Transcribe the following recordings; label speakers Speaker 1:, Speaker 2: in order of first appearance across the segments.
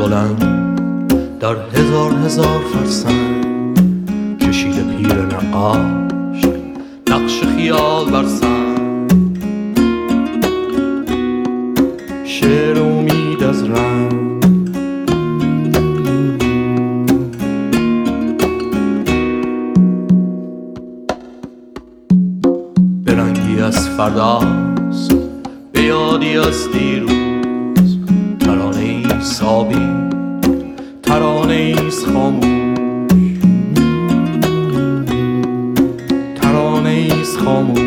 Speaker 1: بلند در هزار فرسنگ کشیده پیر نقاش نقش خیال بر سنگ، شعر امید از رنگ. به رنگی از فرداست، به یادی از دیروز، ترانه ایست آبی، ترانه ایست خاموش، ترانه ایست خاموش.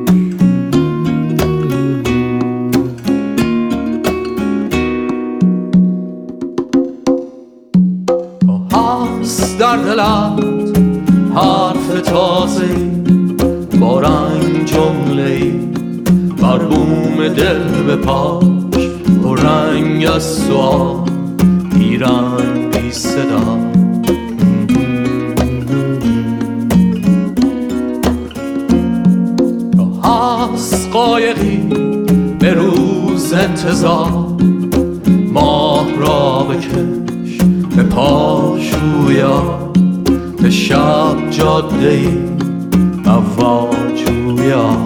Speaker 1: هست در دلت حرف تازه با رنگ جمله‌ای بر بوم دل بپاش، با رنگ از سؤال بی رنگ بی صدا. هست قایقی به روز انتظار، ماه را بکش به پاشویا، به شب جاده‌ای مواجویا.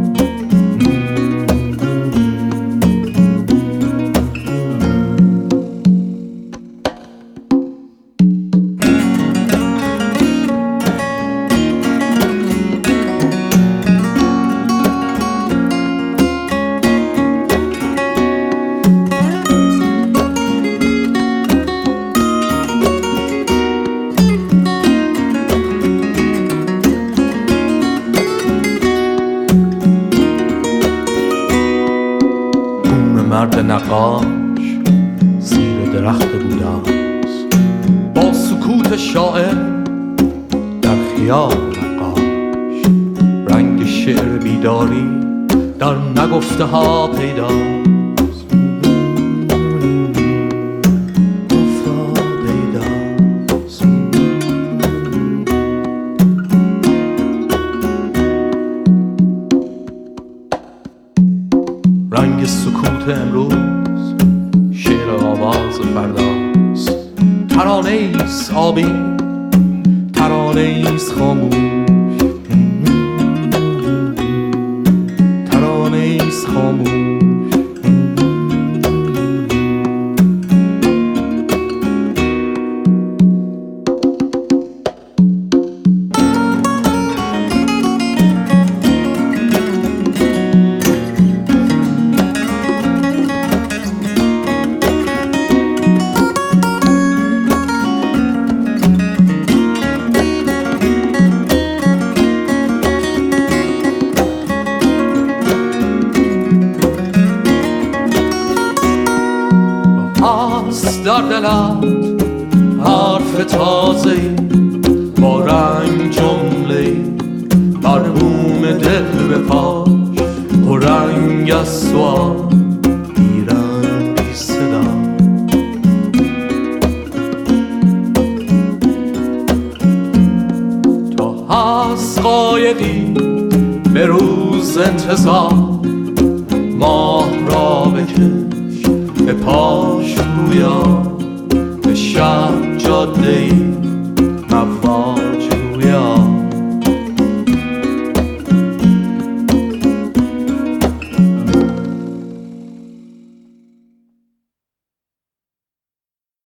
Speaker 1: مرد نقاش زیر درخت بوداست، با سکوت شاعر در خیال نقاش. رنگ شعر بیداری در نگفته ها پیداست، رنگ سکوت امروز شعر آواز فرداست، ترانه ایست آبی، ترانه ایست خاموش، ترانه ایست خاموش. در دلت حرف تازه با رنگ جمله بر بوم دل بپاش، و رنگ از سؤال بی رنگ بی صدا. تا هست قایقی به روز انتظار، ماه را بکش به پاش رویا، به شب جاده‌ای مواج